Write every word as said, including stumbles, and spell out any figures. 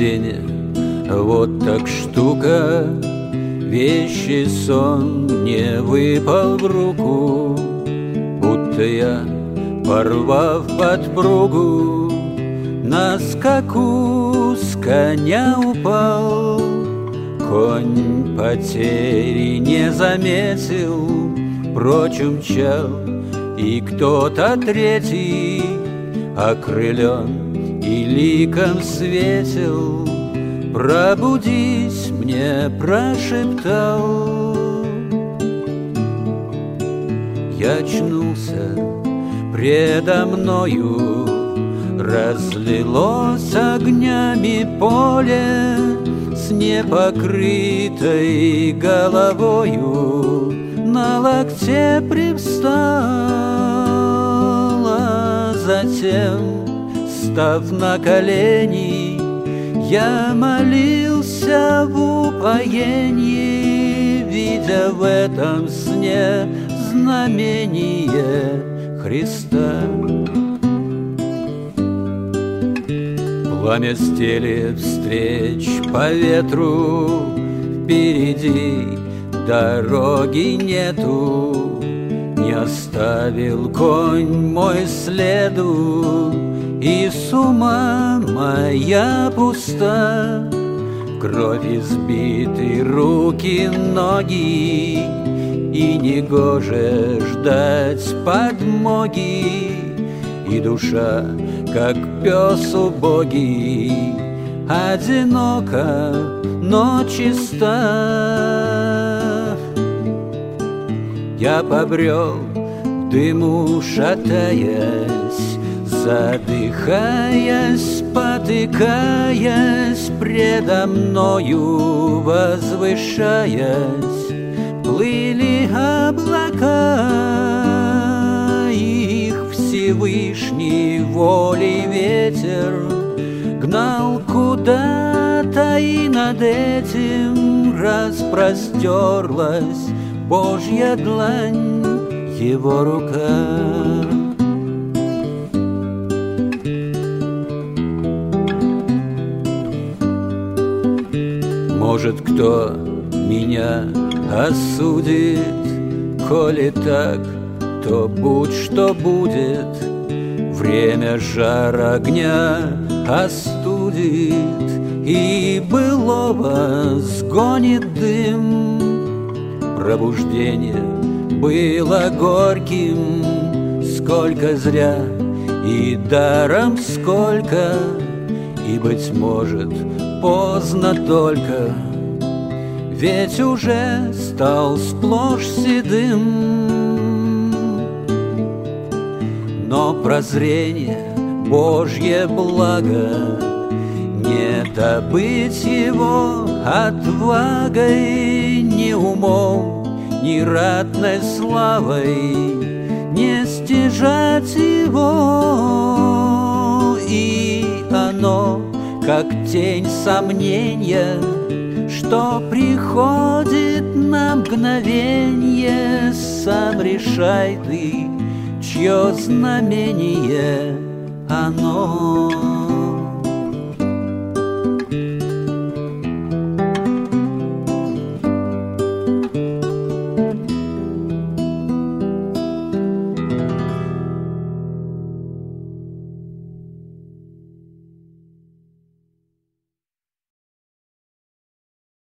Заблуждение, вот так штука. Вещий сон мне выпал в руку, будто я, порвав подпругу, на скаку с коня упал. Конь потери не заметил, прочь умчал, и кто-то третий, окрылен и ликом светил, пробудись мне прошептал. Я очнулся, предо мною разлилось огнями поле, с непокрытой головою на локте привстала. Затем, став на колени, я молился в упоении, видя в этом сне знамение Христа. Пламя стелет встреч по ветру, впереди дороги нету. Не оставил конь мой следу, и с ума моя пуста. Кровь избиты руки, ноги, и негоже ждать подмоги. И душа, как пес убогий, одинока, но чиста. Я побрел в дыму, шатаясь, задыхаясь, потыкаясь, предо мною возвышаясь, плыли облака. Их Всевышний волей ветер гнал куда-то, и над этим распростерлась Божья длань, Его рука. Может, кто меня осудит, коли так, то будь что будет. Время жар огня остудит, и былого сгонит дым. Пробуждение было горьким, сколько зря, и даром сколько, и, быть может, поздно только, ведь уже стал сплошь седым. Но прозрение, Божье благо, не добыть его отвагой, ни умом, ни ратной славой, не стяжать его. И оно, как тень сомнения, что приходит на мгновенье, сам решай ты, чье знамение оно.